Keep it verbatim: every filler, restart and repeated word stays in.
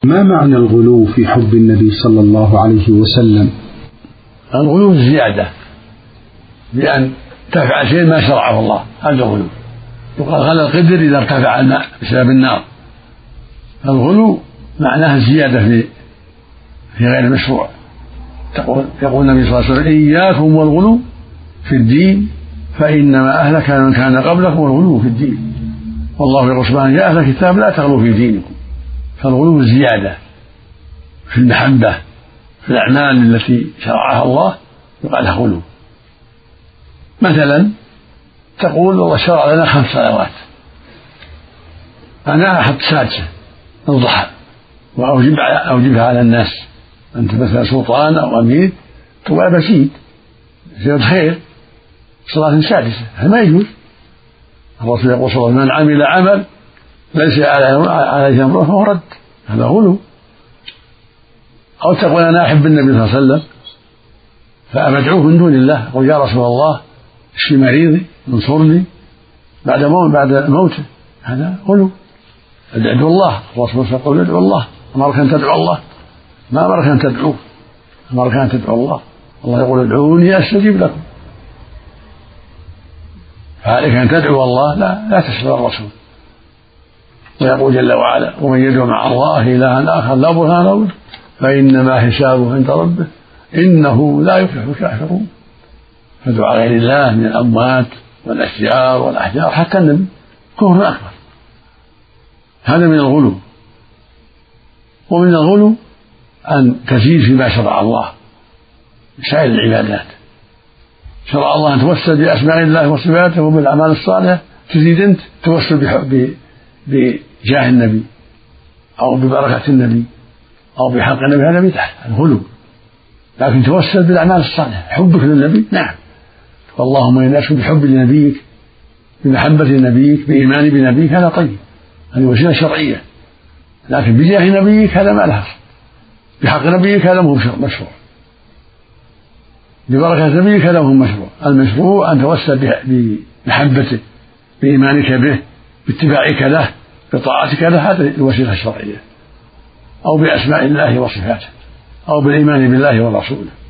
ما معنى الغلو في حب النبي صلى الله عليه وسلم؟ الغلو الزيادة بأن تفعل شيء ما شرعه الله، هذا الغلو. يقال غلى القدر إذا ارتفع الماء بسبب النار. الغلو معناه الزيادة في في غير المشروع. تقول يقول النبي صلى الله عليه وسلم: إياكم والغلو في الدين فإنما أهلك من كان قبلكم والغلو في الدين. والله يقول سبحانه: يا أهل الكتاب لا تغلوا في دينكم. فالغلو الزيادة في المحبة في الأعمال التي شرعها الله يقال لها غلو. مثلا تقول: والله شرع لنا خمس صلوات، أنا أحط سادسة الضحى وأوجبها على الناس، أنت مثلا سلطان أو أمير تقول بزيد زيادة خير صلاة سادسة، هذا ما يجوز. الرسول يقول صلى الله عليه وسلم: من عمل عمل ليس عليه أمره فهو رد، هذا غلو. أو تقول: أنا أحب النبي صلى الله عليه وسلم فأدعوه من دون الله، أقول: يا رسول الله اشفي مريضي انصرني بعد موت بعد موته، هذا غلو. ادعو الله، الرسول يقول: ادعو الله، أمرك أن تدعو الله، ما أمرك أن تدعوه، أمرك أن تدعو الله. الله يقول: ادعوني أستجيب لكم. فعليك أن تدعو الله، لا لا تسأل الرسول. ويقول جل وعلا: ومن يدعو مع الله إلها آخر لا برهان له فإنما حسابه عند ربه إنه لا يفلح الكافرون. فدعاء غير الله من الأموات والأشجار والأحجار حتى النبي كفر أكبر، هذا من الغلو. ومن الغلو أن تزيد فيما شرع الله سائر العبادات. شرع الله أن توسل بأسماء الله وصفاته وبالأعمال الصالحة، تزيد أنت توسل بجاه النبي أو ببركة النبي أو بحق النبي، هذا بدعة، الغلو. لكن توسل بالأعمال الصالحة، حبك للنبي نعم، اللهم إني أشهد بحب لنبيك بمحبة نبيك بإيمان بنبيك، هذا طيب، هذه وسيلة شرعية. لكن بجاه نبيك هذا ما له، بحق نبيك هذا مو مشروع، ببركة نبيك هذا هو مشروع. المشروع أن توسل بمحبته بإيمانك به باتباعك له بطاعتك له، هذه الوسيلة الشرعية، أو بأسماء الله وصفاته أو بالإيمان بالله ورسوله.